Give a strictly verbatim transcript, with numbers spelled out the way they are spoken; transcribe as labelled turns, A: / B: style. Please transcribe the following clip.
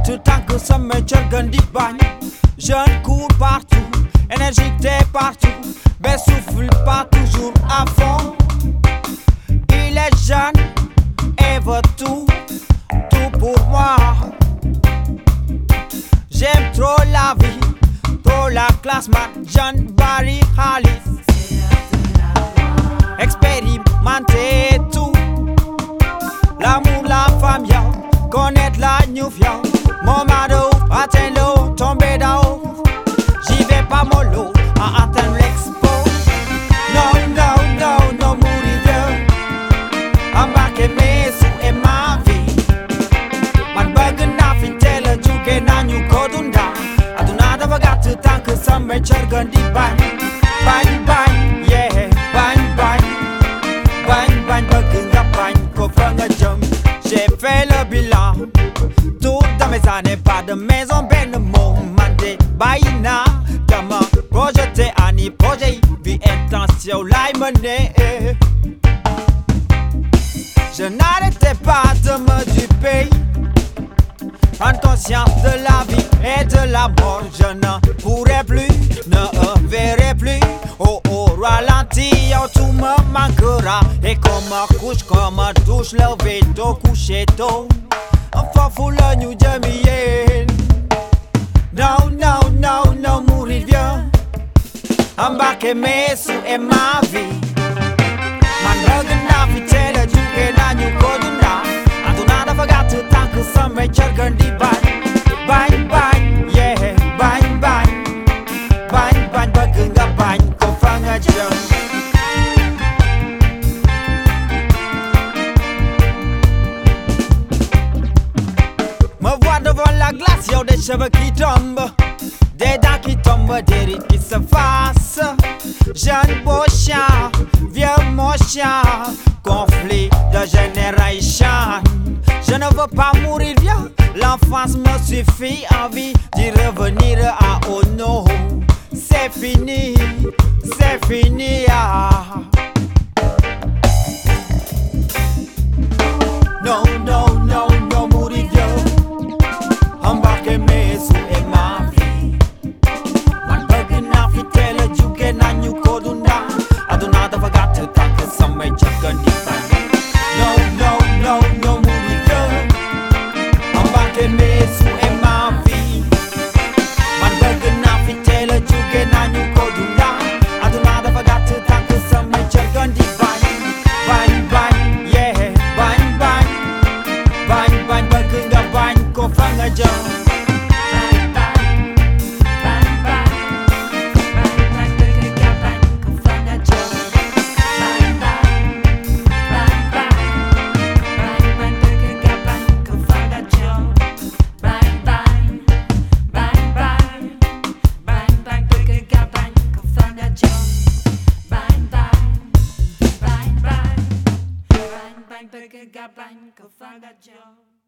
A: tout le temps que ça me jargon dit bagne. Jeune cours partout, énergie t'es partout, mais souffle pas toujours à fond. Il est jeune et veut tout, tout pour moi. J'aime trop la vie, trop la classe, man. John Barry Hollis. Expérimenter tout, l'amour, la femme, yo. Connaître la new yo. Mon mado, atteindre l'eau, tomber d'en-haut. J'y vais pas mollo, à atteindre l'expo. Non, non, non, non, mourir vieux. Embarquer mes sous et ma vie. Man bug na fin tele juke na new kodunda. Aduna da bagatu tank summer jargon di bang. Bang, bang, yeah, bang, bang. Bang, bang, bug na bang, ko franga jump. J'ai fait le bilan. Tout dans mes années, pas de maison, ben de mon mandé. Baïna, comment projeter Annie, projet, vie intention, l'aïe menée. Je n'arrêtais pas de me duper. En conscience de la vie et de la mort, je ne pourrai plus, ne verrai plus. Oh, oh, ralenti, oh, tout me manquera. Et qu'on me couche, qu'on me touche, lever tôt, coucher tôt. Enfin, faut le new jamien. Non, non, non, non, mourir vieux. Embarquer mes sous et ma vie. Man, na fitel, juke na new kodunda. Aduna forgot to thank you some jargon di bang. Bang, bang, yeah, bang, bang. Bang, bang, bang, nga bang, ko franga jump. Me vois devant la glace, y'a des cheveux qui tombent, des dents qui tombent, des rides qui se fassent. Jeune beau chien, vieux mon chien, conflit de génération. Je ne veux pas mourir vieux, l'enfance me suffit, envie d'y revenir à oh non. C'est fini, c'est fini, ah. Non, non, non, non, mourir vieux. Embarquer mes sous et ma vie. Man bug na fitel, juke na new kodunda. Aduna da forgot to thank you some jargon di bang. No, no, no, no, mourir vieux. Embarquer mes sous et ma vie. Man bug na fitel, juke na new kodunda. Aduna da forgot to thank you some jargon di bang. Bang, bang, yeah, bang, bang. Bang, bang, bang, nga bang, ko franga jump.
B: Bang, bang, bang, bang, bang, bang, bang, bang,